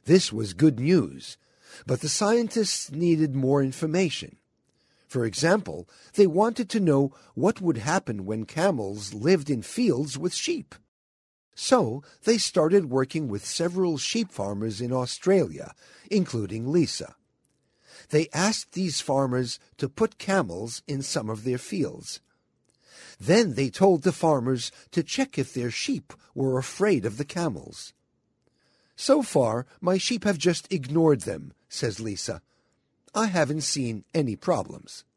This was good news, but the scientists needed more information. For example, they wanted to know what would happen when camels lived in fields with sheep. So they started working with several sheep farmers in Australia, including Lisa. They asked these farmers to put camels in some of their fields. Then they told the farmers to check if their sheep were afraid of the camels. "So far, my sheep have just ignored them," says Lisa. "I haven't seen any problems."